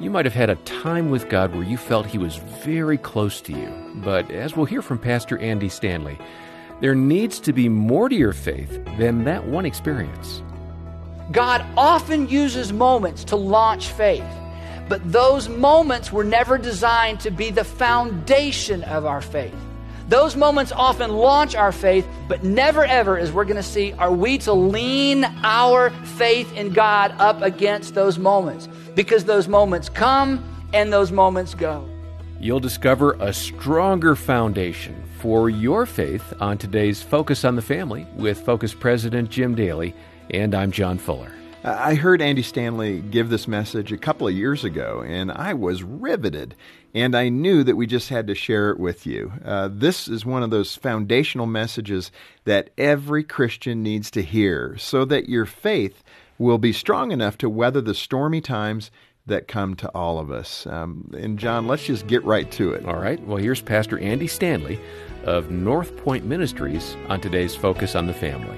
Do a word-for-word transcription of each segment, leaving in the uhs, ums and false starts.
You might have had a time with God where you felt He was very close to you. But as we'll hear from Pastor Andy Stanley, there needs to be more to your faith than that one experience. God often uses moments to launch faith, but those moments were never designed to be the foundation of our faith. Those moments often launch our faith, but never ever, as we're going to see, are we to lean our faith in God up against those moments, because those moments come and those moments go. You'll discover a stronger foundation for your faith on today's Focus on the Family with Focus President Jim Daly, and I'm John Fuller. I heard Andy Stanley give this message a couple of years ago, and I was riveted, and I knew that we just had to share it with you. Uh, this is one of those foundational messages that every Christian needs to hear so that your faith will be strong enough to weather the stormy times that come to all of us. Um, and John, let's just get right to it. All right. Well, here's Pastor Andy Stanley of North Point Ministries on today's Focus on the Family.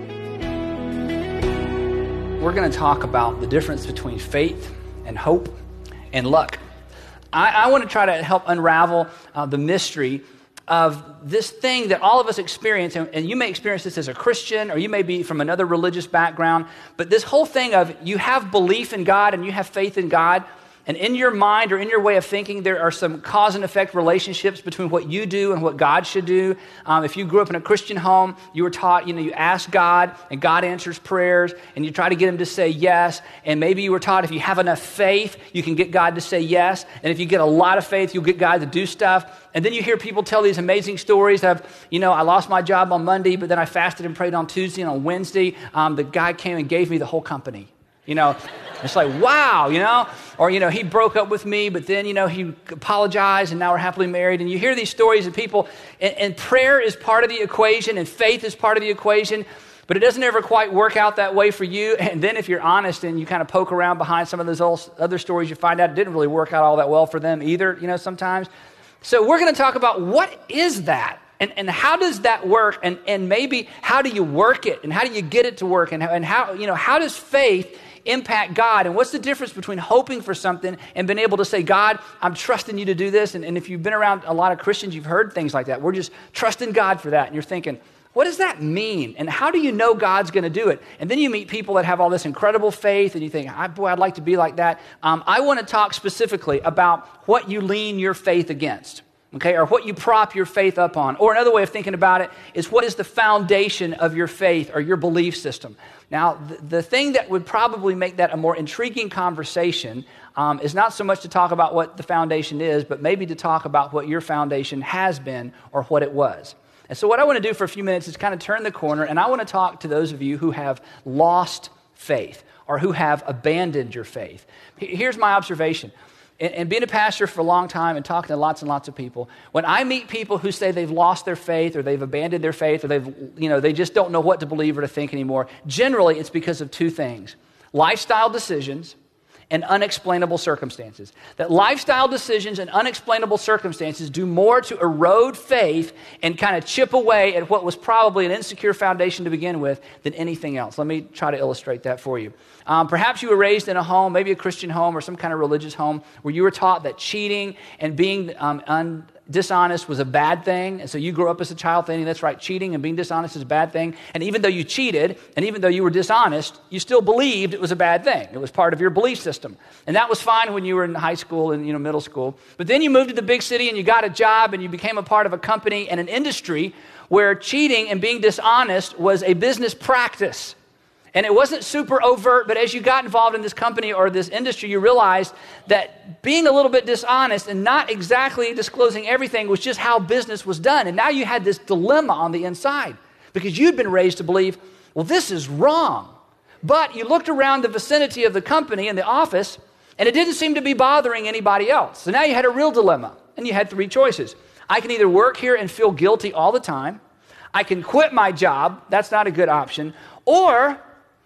We're going to talk about the difference between faith and hope and luck. I, I want to try to help unravel uh, the mystery of this thing that all of us experience, and, and you may experience this as a Christian, or you may be from another religious background, but this whole thing of you have belief in God and you have faith in God, and in your mind or in your way of thinking, there are some cause and effect relationships between what you do and what God should do. Um, if you grew up in a Christian home, you were taught, you know, you ask God and God answers prayers and you try to get Him to say yes. And maybe you were taught if you have enough faith, you can get God to say yes. And if you get a lot of faith, you'll get God to do stuff. And then you hear people tell these amazing stories of, you know, I lost my job on Monday, but then I fasted and prayed on Tuesday, and on Wednesday, um, the guy came and gave me the whole company. You know, it's like, wow, you know, or, you know, he broke up with me, but then, you know, he apologized and now we're happily married. And you hear these stories of people, and, and prayer is part of the equation and faith is part of the equation, but it doesn't ever quite work out that way for you. And then if you're honest and you kind of poke around behind some of those other stories, you find out it didn't really work out all that well for them either, you know, sometimes. So we're going to talk about what is that? And, and how does that work? And, and maybe how do you work it? And how do you get it to work? And, and how, you know, how does faith impact God? And what's the difference between hoping for something and being able to say, God, I'm trusting you to do this? And, and if you've been around a lot of Christians, you've heard things like that. We're just trusting God for that. And you're thinking, what does that mean? And how do you know God's going to do it? And then you meet people that have all this incredible faith and you think, boy, I'd like to be like that. Um, I want to talk specifically about what you lean your faith against. Okay, or what you prop your faith up on. Or another way of thinking about it is, what is the foundation of your faith or your belief system? Now, the, the thing that would probably make that a more intriguing conversation um, is not so much to talk about what the foundation is, but maybe to talk about what your foundation has been or what it was. And so what I want to do for a few minutes is kind of turn the corner, and I want to talk to those of you who have lost faith or who have abandoned your faith. Here's my observation. And being a pastor for a long time and talking to lots and lots of people, when I meet people who say they've lost their faith or they've abandoned their faith or they've, you know, they just don't know what to believe or to think anymore, generally it's because of two things: lifestyle decisions and unexplainable circumstances. That lifestyle decisions and unexplainable circumstances do more to erode faith and kind of chip away at what was probably an insecure foundation to begin with than anything else. Let me try to illustrate that for you. Um, perhaps you were raised in a home, maybe a Christian home or some kind of religious home, where you were taught that cheating and being um, un- dishonest was a bad thing. And so you grew up as a child thinking, that's right, cheating and being dishonest is a bad thing. And even though you cheated, and even though you were dishonest, you still believed it was a bad thing. It was part of your belief system. And that was fine when you were in high school and, you know, middle school. But then you moved to the big city and you got a job and you became a part of a company and an industry where cheating and being dishonest was a business practice. And it wasn't super overt, but as you got involved in this company or this industry, you realized that being a little bit dishonest and not exactly disclosing everything was just how business was done. And now you had this dilemma on the inside because you'd been raised to believe, well, this is wrong. But you looked around the vicinity of the company and the office, and it didn't seem to be bothering anybody else. So now you had a real dilemma, and you had three choices. I can either work here and feel guilty all the time. I can quit my job. That's not a good option. Or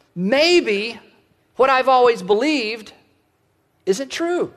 maybe what I've always believed isn't true.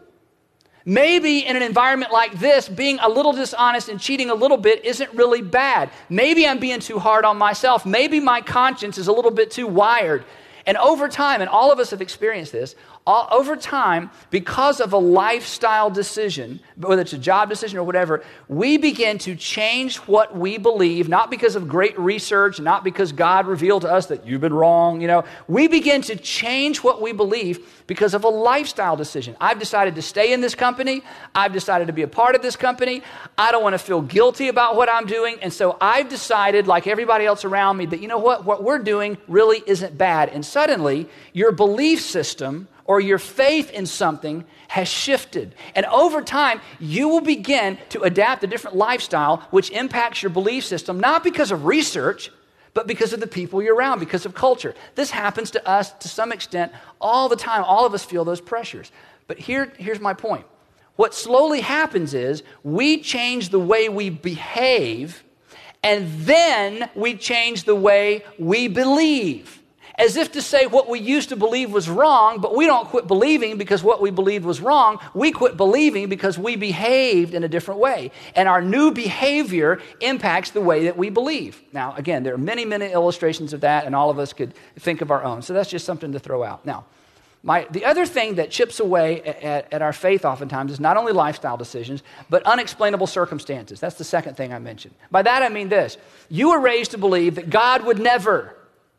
Maybe in an environment like this, being a little dishonest and cheating a little bit isn't really bad. Maybe I'm being too hard on myself. Maybe my conscience is a little bit too wired. And over time, and all of us have experienced this, all, over time, because of a lifestyle decision, whether it's a job decision or whatever, we begin to change what we believe, not because of great research, not because God revealed to us that you've been wrong, you know. We begin to change what we believe because of a lifestyle decision. I've decided to stay in this company. I've decided to be a part of this company. I don't want to feel guilty about what I'm doing. And so I've decided, like everybody else around me, that you know what, what we're doing really isn't bad. And suddenly, your belief system or your faith in something has shifted. And over time, you will begin to adapt a different lifestyle which impacts your belief system, not because of research, but because of the people you're around, because of culture. This happens to us to some extent all the time. All of us feel those pressures. But here, here's my point. What slowly happens is we change the way we behave, and then we change the way we believe. As if to say what we used to believe was wrong, but we don't quit believing because what we believed was wrong. We quit believing because we behaved in a different way. And our new behavior impacts the way that we believe. Now, again, there are many, many illustrations of that, and all of us could think of our own. So that's just something to throw out. Now, my, the other thing that chips away at, at our faith oftentimes is not only lifestyle decisions, but unexplainable circumstances. That's the second thing I mentioned. By that I mean this. You were raised to believe that God would never,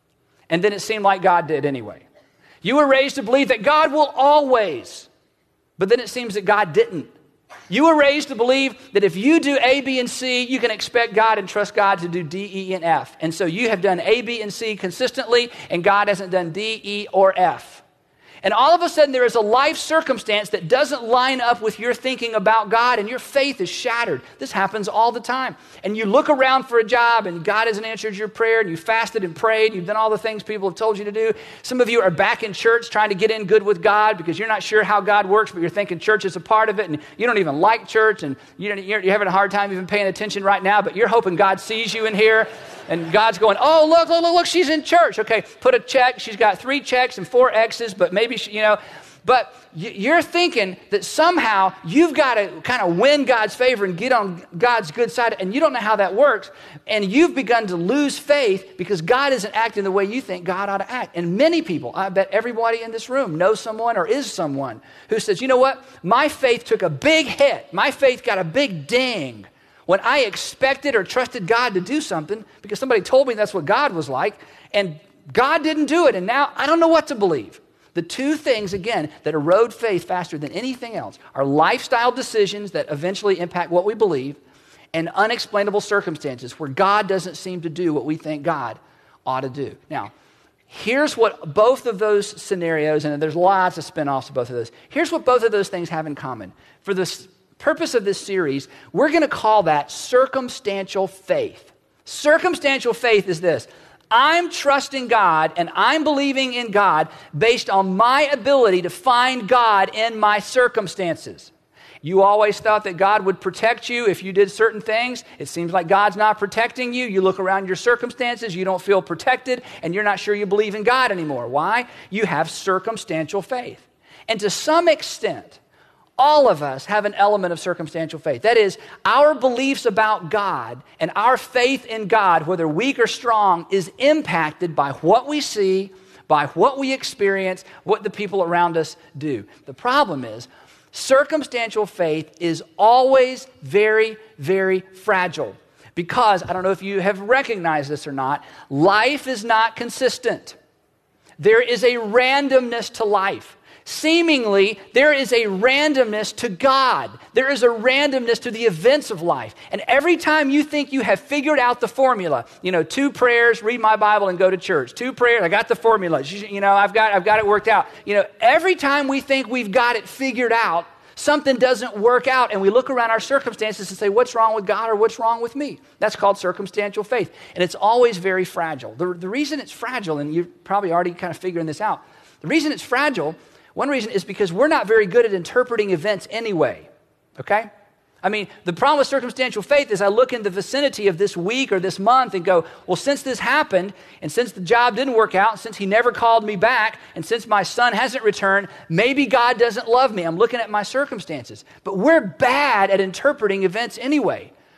and then it seemed like God did anyway. You were raised to believe that God will always, but then it seems that God didn't. You were raised to believe that if you do A, B, and C, you can expect God and trust God to do D, E, and F. And so you have done A, B, and C consistently, and God hasn't done D, E, or F. And all of a sudden there is a life circumstance that doesn't line up with your thinking about God, and your faith is shattered. This happens all the time. And you look around for a job and God hasn't answered your prayer, and you fasted and prayed, you've done all the things people have told you to do. Some of you are back in church trying to get in good with God because you're not sure how God works, but you're thinking church is a part of it, and you don't even like church, and you're, you're having a hard time even paying attention right now, but you're hoping God sees you in here. And God's going, oh, look, look, look, look, she's in church. Okay, put a check. She's got three checks and four X's, but maybe, she, you know. But you're thinking that somehow you've got to kind of win God's favor and get on God's good side, and you don't know how that works. And you've begun to lose faith because God isn't acting the way you think God ought to act. And many people, I bet everybody in this room knows someone or is someone who says, you know what? My faith took a big hit. My faith got a big ding when I expected or trusted God to do something because somebody told me that's what God was like, and God didn't do it, and now I don't know what to believe. The two things, again, that erode faith faster than anything else are lifestyle decisions that eventually impact what we believe and unexplainable circumstances where God doesn't seem to do what we think God ought to do. Now, here's what both of those scenarios, and there's lots of spinoffs of both of those, here's what both of those things have in common. For this purpose of this series, we're going to call that circumstantial faith. Circumstantial faith is this. I'm trusting God and I'm believing in God based on my ability to find God in my circumstances. You always thought that God would protect you if you did certain things. It seems like God's not protecting you. You look around your circumstances, you don't feel protected, and you're not sure you believe in God anymore. Why? You have circumstantial faith. And to some extent, all of us have an element of circumstantial faith. That is, our beliefs about God and our faith in God, whether weak or strong, is impacted by what we see, by what we experience, what the people around us do. The problem is, circumstantial faith is always very, very fragile. Because, I don't know if you have recognized this or not, life is not consistent. There is a randomness to life. Seemingly, there is a randomness to God. There is a randomness to the events of life. And every time you think you have figured out the formula, you know, two prayers, read my Bible, and go to church. Two prayers, I got the formula. You know, I've got, I've got it worked out. You know, every time we think we've got it figured out, something doesn't work out, and we look around our circumstances and say, what's wrong with God or what's wrong with me? That's called circumstantial faith. And it's always very fragile. The, the reason it's fragile, and you're probably already kind of figuring this out, the reason it's fragile, one reason is because we're not very good at interpreting events anyway, okay? I mean, the problem with circumstantial faith is I look in the vicinity of this week or this month and go, well, since this happened, and since the job didn't work out, since he never called me back, and since my son hasn't returned, maybe God doesn't love me. I'm looking at my circumstances. But we're bad at interpreting events anyway.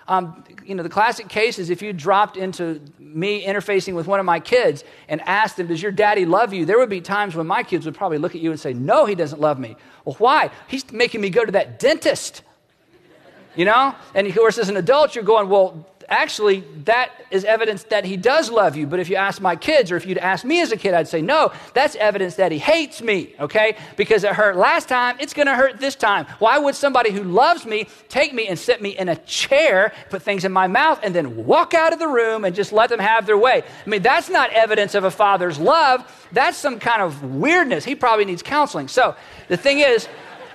Um, you know, the classic case is if you dropped into me interfacing with one of my kids and asked them, does your daddy love you? There would be times when my kids would probably look at you and say, no, he doesn't love me. Well, why? He's making me go to that dentist. You know? And of course, as an adult, you're going, well, actually, that is evidence that he does love you. But if you ask my kids, or if you'd ask me as a kid, I'd say, no, that's evidence that he hates me, okay? Because it hurt last time, it's going to hurt this time. Why would somebody who loves me take me and sit me in a chair, put things in my mouth, and then walk out of the room and just let them have their way? I mean, that's not evidence of a father's love. That's some kind of weirdness. He probably needs counseling. So the thing is,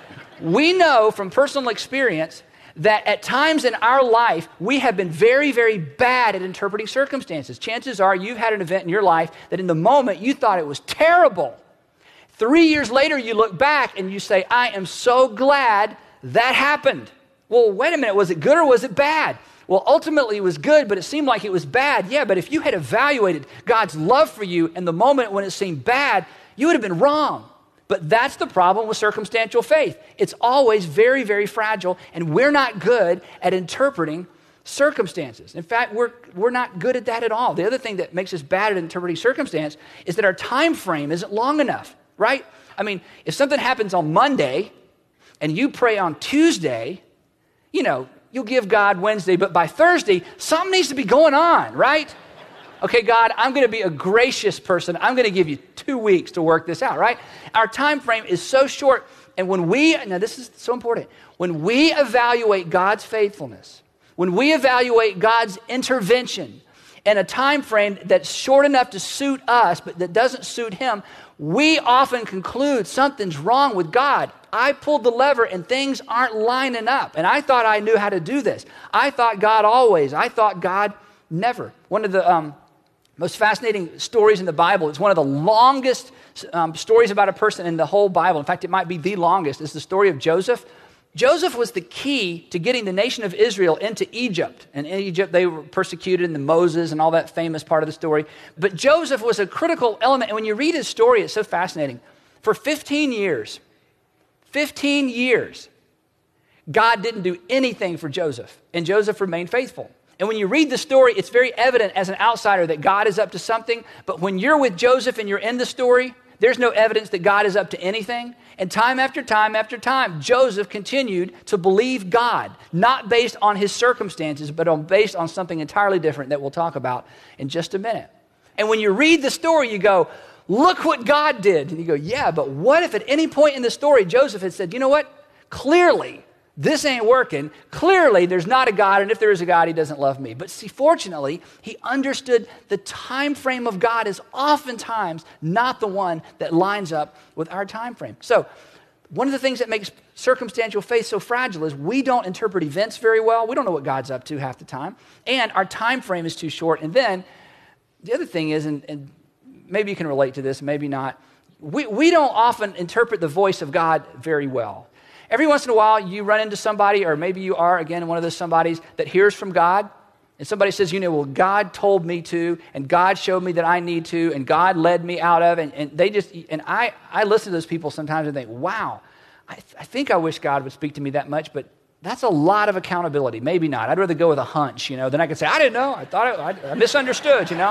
we know from personal experience that at times in our life, we have been very, very bad at interpreting circumstances. Chances are you've had an event in your life that in the moment you thought it was terrible. Three years later, you look back and you say, I am so glad that happened. Well, wait a minute, was it good or was it bad? Well, ultimately it was good, but it seemed like it was bad. Yeah, but if you had evaluated God's love for you in the moment when it seemed bad, you would have been wrong. But that's the problem with circumstantial faith. It's always very, very fragile, and we're not good at interpreting circumstances. In fact, we're, we're not good at that at all. The other thing that makes us bad at interpreting circumstance is that our time frame isn't long enough, right? I mean, if something happens on Monday and you pray on Tuesday, you know, you'll give God Wednesday, but by Thursday, something needs to be going on, right? Okay, God, I'm going to be a gracious person. I'm going to give you two weeks to work this out, right? Our time frame is so short. And when we, now this is so important, when we evaluate God's faithfulness, when we evaluate God's intervention in a time frame that's short enough to suit us, but that doesn't suit him, we often conclude something's wrong with God. I pulled the lever and things aren't lining up. And I thought I knew how to do this. I thought God always. I thought God never. One of the um, most fascinating stories in the Bible, it's one of the longest um, stories about a person in the whole Bible. In fact, it might be the longest. It's the story of Joseph. Joseph was the key to getting the nation of Israel into Egypt. And in Egypt, they were persecuted, and the Moses and all that famous part of the story. But Joseph was a critical element. And when you read his story, it's so fascinating. For fifteen years, fifteen years, God didn't do anything for Joseph. And Joseph remained faithful. And when you read the story, it's very evident as an outsider that God is up to something. But when you're with Joseph and you're in the story, there's no evidence that God is up to anything. And time after time after time, Joseph continued to believe God, not based on his circumstances, but on, based on something entirely different that we'll talk about in just a minute. And when you read the story, you go, look what God did. And you go, yeah, but what if at any point in the story, Joseph had said, you know what? Clearly, this ain't working. Clearly, there's not a God, and if there is a God, he doesn't love me. But see, fortunately, he understood the time frame of God is oftentimes not the one that lines up with our time frame. So one of the things that makes circumstantial faith so fragile is we don't interpret events very well. We don't know what God's up to half the time, and our time frame is too short. And then the other thing is, and, and maybe you can relate to this, maybe not, we, we don't often interpret the voice of God very well. Every once in a while, you run into somebody, or maybe you are, again, one of those somebodies that hears from God, and somebody says, you know, well, God told me to, and God showed me that I need to, and God led me out of, and, and they just, and I, I listen to those people sometimes and think, wow, I, th- I think I wish God would speak to me that much, but that's a lot of accountability. Maybe not. I'd rather go with a hunch, you know, then I could say, I didn't know, I thought I, I, I misunderstood, you know.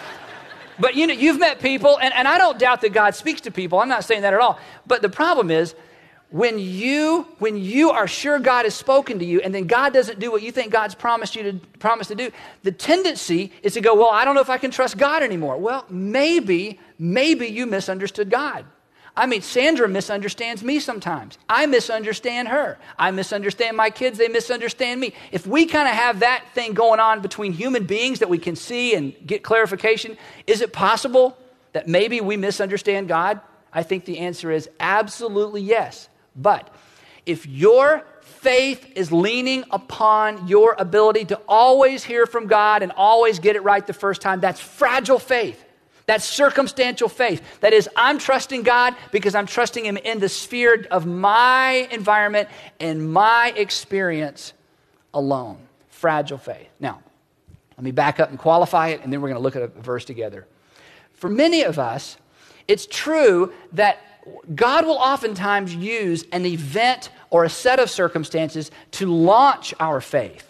But, you know, you've met people, and, and I don't doubt that God speaks to people. I'm not saying that at all. But the problem is, When you, when you are sure God has spoken to you and then God doesn't do what you think God's promised you to promise to do, the tendency is to go, well, I don't know if I can trust God anymore. Well, maybe, maybe you misunderstood God. I mean, Sandra misunderstands me sometimes. I misunderstand her. I misunderstand my kids. They misunderstand me. If we kind of have that thing going on between human beings that we can see and get clarification, is it possible that maybe we misunderstand God? I think the answer is absolutely yes. But if your faith is leaning upon your ability to always hear from God and always get it right the first time, that's fragile faith. That's circumstantial faith. That is, I'm trusting God because I'm trusting him in the sphere of my environment and my experience alone. Fragile faith. Now, let me back up and qualify it, and then we're going to look at a verse together. For many of us, it's true that God will oftentimes use an event or a set of circumstances to launch our faith.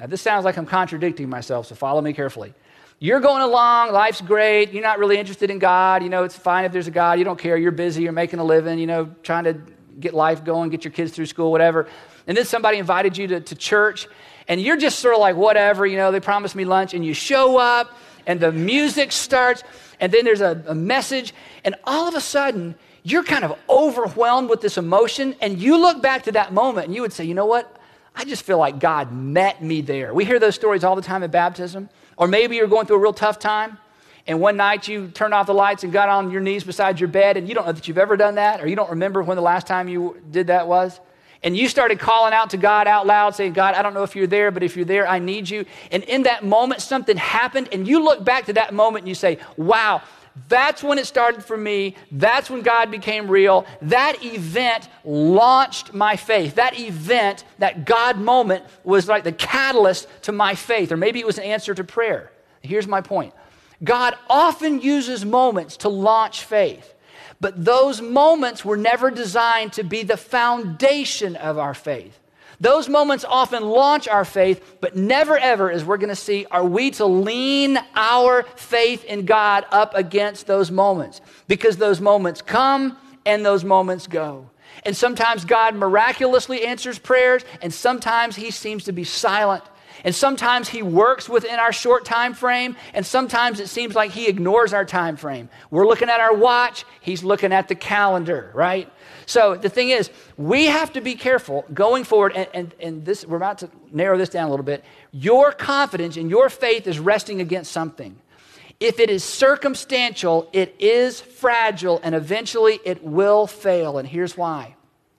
Now, this sounds like I'm contradicting myself, so follow me carefully. You're going along, life's great, you're not really interested in God, you know, it's fine if there's a God, you don't care, you're busy, you're making a living, you know, trying to get life going, get your kids through school, whatever. And then somebody invited you to, to church, and you're just sort of like, whatever, you know, they promised me lunch, and you show up, and the music starts, and then there's a, a message, and all of a sudden, you're kind of overwhelmed with this emotion, and you look back to that moment, and you would say, you know what? I just feel like God met me there. We hear those stories all the time at baptism. Or maybe you're going through a real tough time, and one night you turned off the lights and got on your knees beside your bed, and you don't know that you've ever done that, or you don't remember when the last time you did that was. And you started calling out to God out loud, saying, God, I don't know if you're there, but if you're there, I need you. And in that moment, something happened, and you look back to that moment and you say, wow, that's when it started for me. That's when God became real. That event launched my faith. That event, that God moment, was like the catalyst to my faith, or maybe it was an answer to prayer. Here's my point. God often uses moments to launch faith. But those moments were never designed to be the foundation of our faith. Those moments often launch our faith, but never ever, as we're going to see, are we to lean our faith in God up against those moments. Because those moments come and those moments go. And sometimes God miraculously answers prayers, and sometimes he seems to be silent. And sometimes he works within our short time frame, and sometimes it seems like he ignores our time frame. We're looking at our watch, he's looking at the calendar, right? So the thing is, we have to be careful going forward, and, and, and this we're about to narrow this down a little bit. Your confidence and your faith is resting against something. If it is circumstantial, it is fragile, and eventually it will fail. And here's why.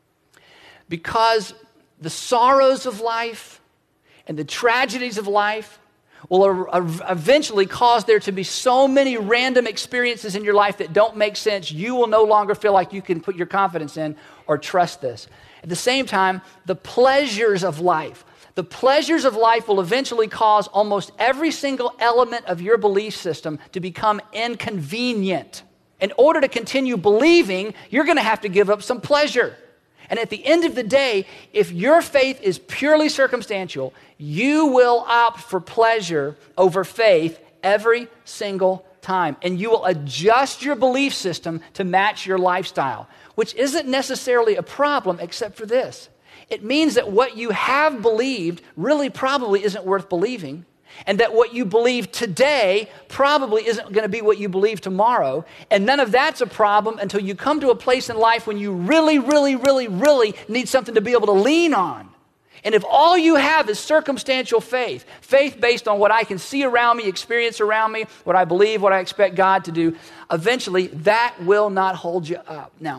Because the sorrows of life and the tragedies of life will eventually cause there to be so many random experiences in your life that don't make sense. You will no longer feel like you can put your confidence in or trust this. At the same time, the pleasures of life, the pleasures of life will eventually cause almost every single element of your belief system to become inconvenient. In order to continue believing, you're going to have to give up some pleasure. And at the end of the day, if your faith is purely circumstantial, you will opt for pleasure over faith every single time. And you will adjust your belief system to match your lifestyle, which isn't necessarily a problem except for this. It means that what you have believed really probably isn't worth believing. And that what you believe today probably isn't going to be what you believe tomorrow. And none of that's a problem until you come to a place in life when you really, really, really, really need something to be able to lean on. And if all you have is circumstantial faith, faith based on what I can see around me, experience around me, what I believe, what I expect God to do, eventually that will not hold you up. Now,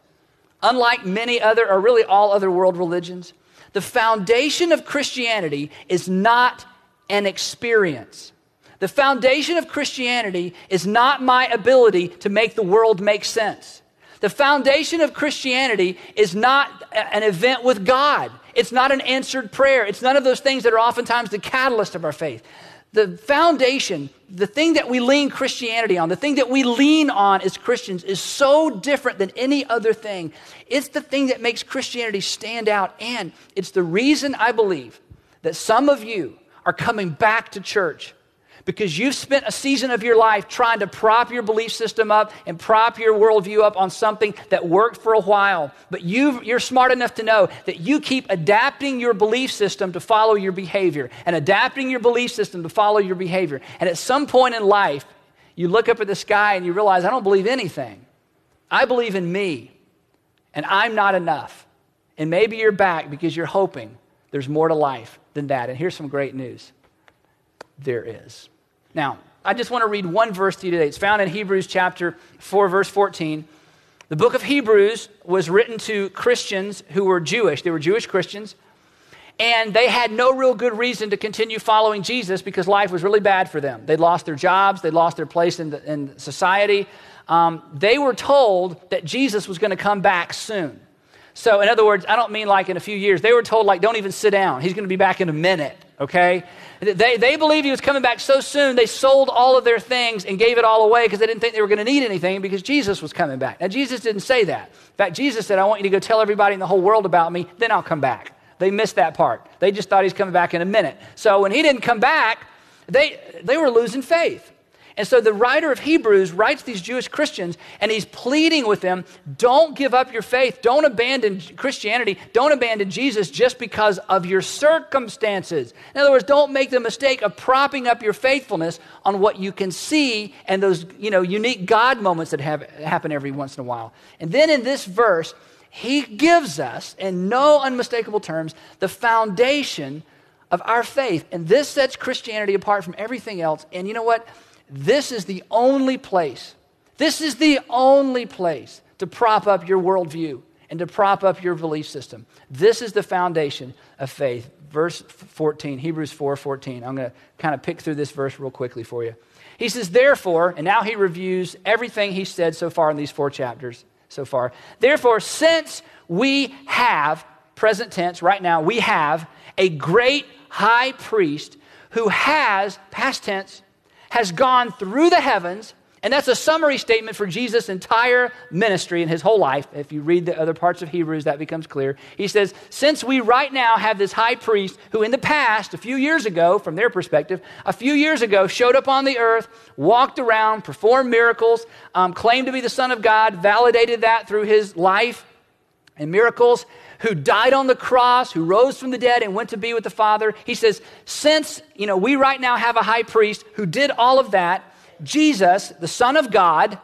unlike many other, or really all other world religions, the foundation of Christianity is not an experience. The foundation of Christianity is not my ability to make the world make sense. The foundation of Christianity is not an event with God. It's not an answered prayer. It's none of those things that are oftentimes the catalyst of our faith. The foundation, the thing that we lean Christianity on, the thing that we lean on as Christians is so different than any other thing. It's the thing that makes Christianity stand out, and it's the reason I believe that some of you are coming back to church because you've spent a season of your life trying to prop your belief system up and prop your worldview up on something that worked for a while. But you've, you're smart enough to know that you keep adapting your belief system to follow your behavior and adapting your belief system to follow your behavior. And at some point in life, you look up at the sky and you realize, I don't believe anything. I believe in me, and I'm not enough. And maybe you're back because you're hoping there's more to life than that. And here's some great news. There is. Now, I just want to read one verse to you today. It's found in Hebrews chapter four, verse fourteen. The book of Hebrews was written to Christians who were Jewish. They were Jewish Christians. And they had no real good reason to continue following Jesus because life was really bad for them. They'd lost their jobs. They'd lost their place in, the, in society. Um, they were told that Jesus was going to come back soon. So in other words, I don't mean like in a few years. They were told like, don't even sit down. He's going to be back in a minute, okay? They, they believed he was coming back so soon, they sold all of their things and gave it all away because they didn't think they were going to need anything because Jesus was coming back. Now, Jesus didn't say that. In fact, Jesus said, I want you to go tell everybody in the whole world about me, then I'll come back, They missed that part. They just thought he's coming back in a minute. So when he didn't come back, they, they were losing faith. And so the writer of Hebrews writes these Jewish Christians, and he's pleading with them, don't give up your faith. Don't abandon Christianity. Don't abandon Jesus just because of your circumstances. In other words, don't make the mistake of propping up your faithfulness on what you can see and those, you know, unique God moments that have happen every once in a while. And then in this verse, he gives us, in no unmistakable terms, the foundation of our faith. And this sets Christianity apart from everything else. And you know what? This is the only place, this is the only place to prop up your worldview and to prop up your belief system. This is the foundation of faith. Verse fourteen, Hebrews four fourteen. I'm going to kind of pick through this verse real quickly for you. He says, therefore, and now he reviews everything he said so far in these four chapters so far. Therefore, since we have, present tense, right now, we have a great high priest who has, past tense, has gone through the heavens, and that's a summary statement for Jesus' entire ministry and his whole life. If you read the other parts of Hebrews, that becomes clear. He says, since we right now have this high priest who in the past, a few years ago, from their perspective, a few years ago showed up on the earth, walked around, performed miracles, um, claimed to be the Son of God, validated that through his life and miracles, who died on the cross, who rose from the dead and went to be with the Father. He says, since, you know, we right now have a high priest who did all of that, Jesus, the Son of God,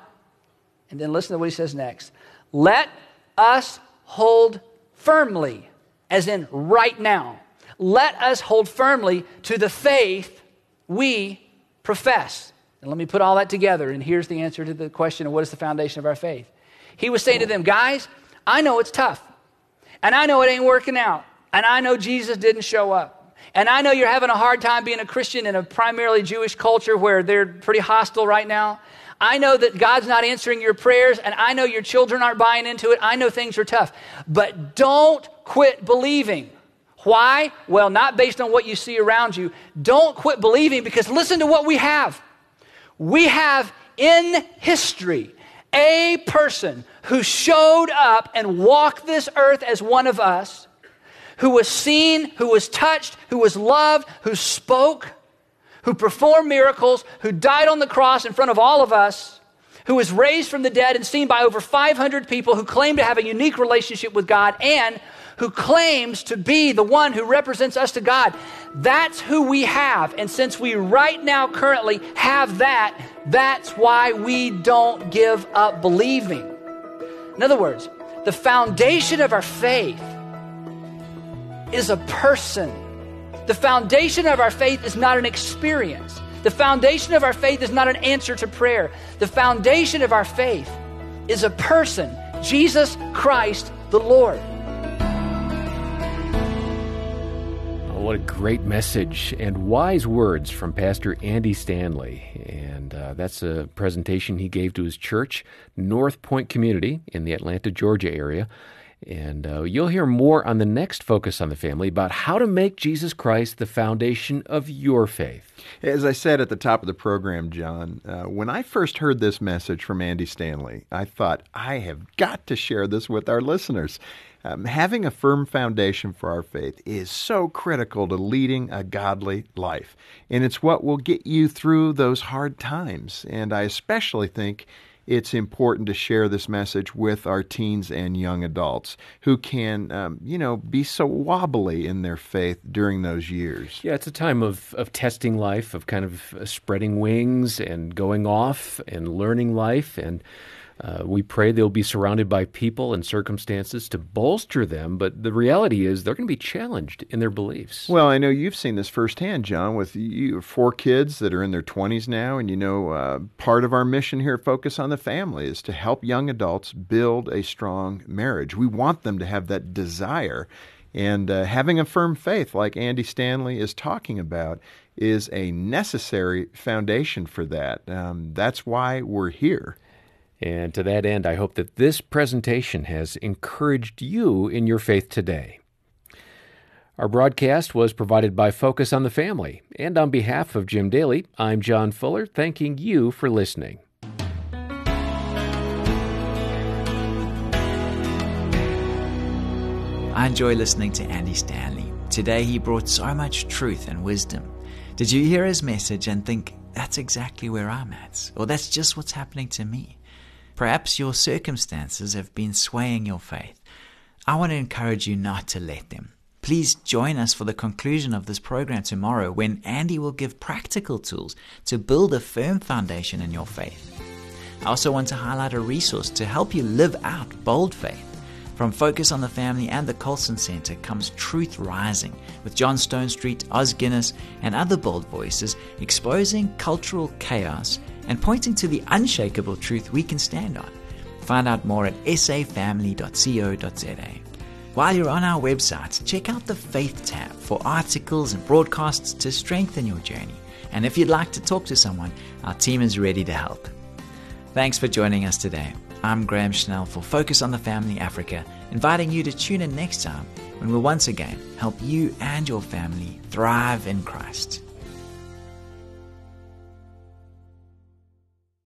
and then listen to what he says next. Let us hold firmly, as in right now. Let us hold firmly to the faith we profess. And let me put all that together, and here's the answer to the question of what is the foundation of our faith. He was saying to them, guys, I know it's tough. And I know it ain't working out. And I know Jesus didn't show up. And I know you're having a hard time being a Christian in a primarily Jewish culture where they're pretty hostile right now. I know that God's not answering your prayers, and I know your children aren't buying into it. I know things are tough. But don't quit believing. Why? Well, not based on what you see around you. Don't quit believing, because listen to what we have. We have in history a person who showed up and walked this earth as one of us, who was seen, who was touched, who was loved, who spoke, who performed miracles, who died on the cross in front of all of us, who was raised from the dead and seen by over five hundred people, who claim to have a unique relationship with God, and who claims to be the one who represents us to God. That's who we have. And since we right now currently have that, that's why we don't give up believing. In other words, the foundation of our faith is a person. The foundation of our faith is not an experience. The foundation of our faith is not an answer to prayer. The foundation of our faith is a person, Jesus Christ the Lord. What a great message and wise words from Pastor Andy Stanley. And uh, that's a presentation he gave to his church, North Point Community in the Atlanta, Georgia area. And uh, you'll hear more on the next Focus on the Family about how to make Jesus Christ the foundation of your faith. As I said at the top of the program, John, uh, when I first heard this message from Andy Stanley, I thought, I have got to share this with our listeners. Um, having a firm foundation for our faith is so critical to leading a godly life. And it's what will get you through those hard times. And I especially think it's important to share this message with our teens and young adults who can, um, you know, be so wobbly in their faith during those years. Yeah, it's a time of, of testing life, of kind of uh, spreading wings and going off and learning life. And Uh, we pray they'll be surrounded by people and circumstances to bolster them, but the reality is they're going to be challenged in their beliefs. Well, I know you've seen this firsthand, John, with you, four kids that are in their twenties now, and you know uh, part of our mission here at Focus on the Family is to help young adults build a strong marriage. We want them to have that desire, and uh, having a firm faith, like Andy Stanley is talking about, is a necessary foundation for that. Um, that's why we're here. And to that end, I hope that this presentation has encouraged you in your faith today. Our broadcast was provided by Focus on the Family. And on behalf of Jim Daly, I'm John Fuller, thanking you for listening. I enjoy listening to Andy Stanley. Today he brought so much truth and wisdom. Did you hear his message and think, that's exactly where I'm at, or that's just what's happening to me? Perhaps your circumstances have been swaying your faith. I want to encourage you not to let them. Please join us for the conclusion of this program tomorrow, when Andy will give practical tools to build a firm foundation in your faith. I also want to highlight a resource to help you live out bold faith. From Focus on the Family and the Colson Center comes Truth Rising, with John Stonestreet, Os Guinness, and other bold voices exposing cultural chaos and pointing to the unshakable truth we can stand on. Find out more at s a family dot co dot z a. While you're on our website, check out the Faith tab for articles and broadcasts to strengthen your journey. And if you'd like to talk to someone, our team is ready to help. Thanks for joining us today. I'm Graham Schnell for Focus on the Family Africa, inviting you to tune in next time when we'll once again help you and your family thrive in Christ.